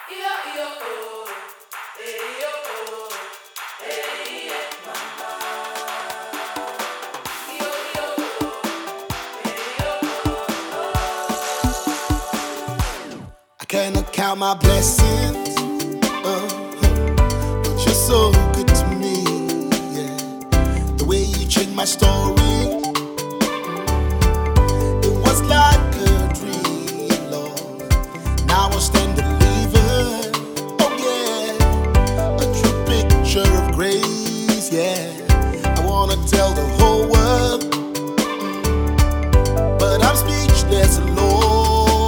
I cannot count my blessings, but you're so good to me. Yeah, the way you changed my story, it was like a dream, Lord. Now I stand delivered. Oh yeah, a true picture of grace. Yeah, I wanna tell the whole world, but I'm speechless, Lord.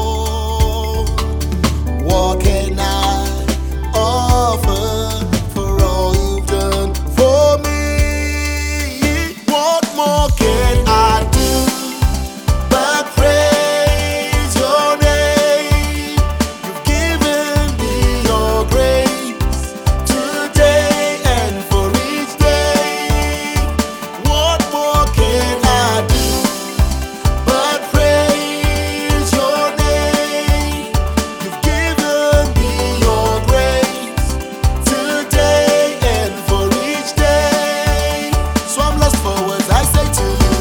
What can I offer for all you've done for me? What more can I do but praise your name? You've given me your grace today and for each day. What more can I do but praise your name? You've given me your grace today and for each day. So I'm lost for words, I say to you,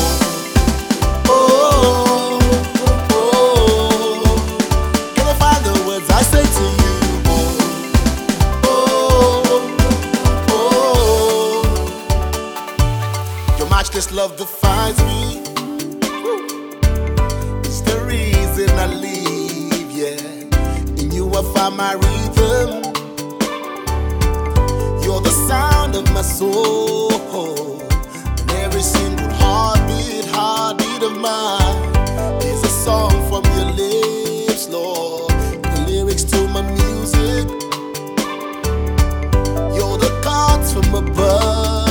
oh, oh, oh. Can I find the words I say to you, oh, oh, oh. Your matchless love defines me. It's the reason I live, yeah. In you I find my rhythm. You're the sound of my soul. And every single heartbeat of mine is a song from your lips, Lord. The lyrics to my music, you're the chords from above.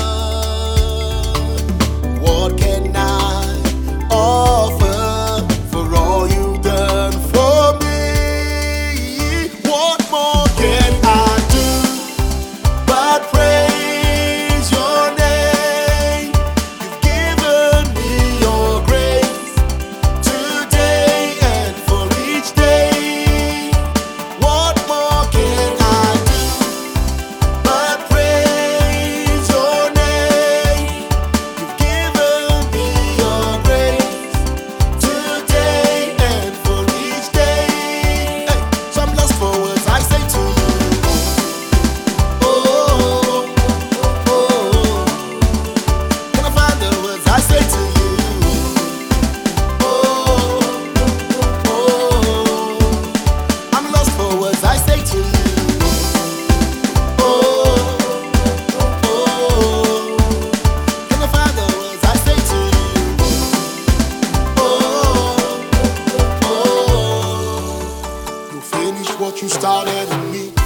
What can I offer for all you've done for me? What more can I do but praise your name? You've given me your grace today and for each day. What more can I do but praise your name? You've given me your grace today and for each day. Hey, so I'm lost for words, I say to you, oh, oh, oh. Can I find the words I say to you, oh, oh, oh. I'm lost for words I say to you, oh, oh, oh. Can I find the words I say to you, oh, oh, oh. You finish what you started in me.